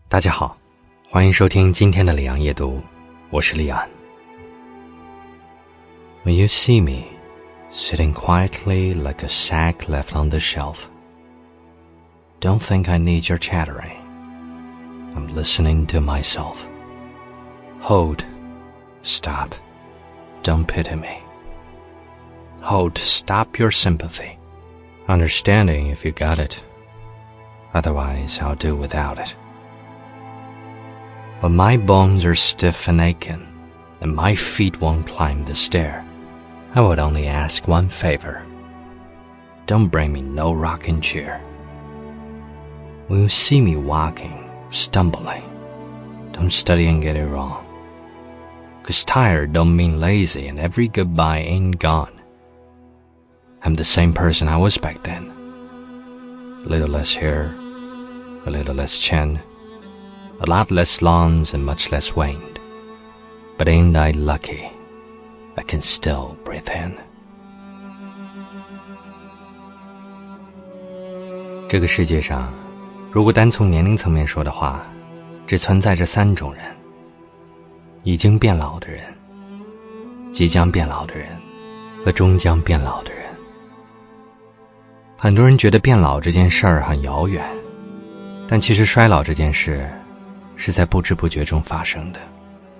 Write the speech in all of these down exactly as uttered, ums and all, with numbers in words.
大家好，欢迎收听今天的里昂夜读，我是利安。When you see me sitting quietly like a sack left on the shelf, don't think I need your chattering. I'm listening to myself. Hold, stop, don't pity me. Hold, stop your sympathy. Understanding if you got it. Otherwise, I'll do without it.But my bones are stiff and aching, and my feet won't climb the stair. I would only ask one favor. Don't bring me no rocking chair. When you see me walking, stumbling, don't study and get it wrong. 'Cause tired don't mean lazy, and every goodbye ain't gone. I'm the same person I was back then. A little less hair, a little less chin,A lot less lawns and much less waned. But ain't I lucky, I can still breathe in. 这个世界上，如果单从年龄层面说的话，只存在着三种人：已经变老的人、即将变老的人和终将变老的人。很多人觉得变老这件事儿很遥远，但其实衰老这件事是在不知不觉中发生的。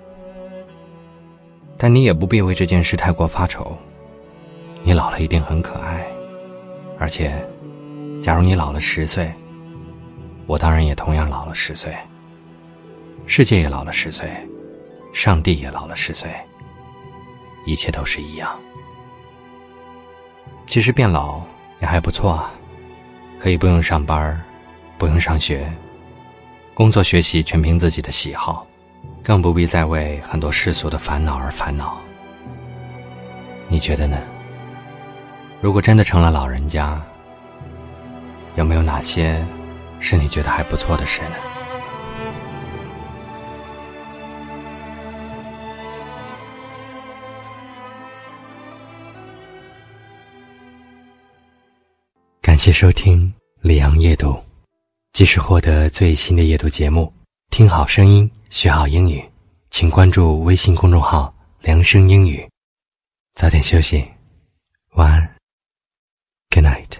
但你也不必为这件事太过发愁，你老了一定很可爱，而且假如你老了十岁，我当然也同样老了十岁，世界也老了十岁，上帝也老了十岁，一切都是一样。其实变老也还不错啊，可以不用上班，不用上学，工作学习全凭自己的喜好，更不必再为很多世俗的烦恼而烦恼。你觉得呢？如果真的成了老人家，有没有哪些是你觉得还不错的事呢？感谢收听里昂夜读，即时获得最新的夜读节目，听好声音，学好英语，请关注微信公众号良声英语。早点休息，晚安 ，Good night。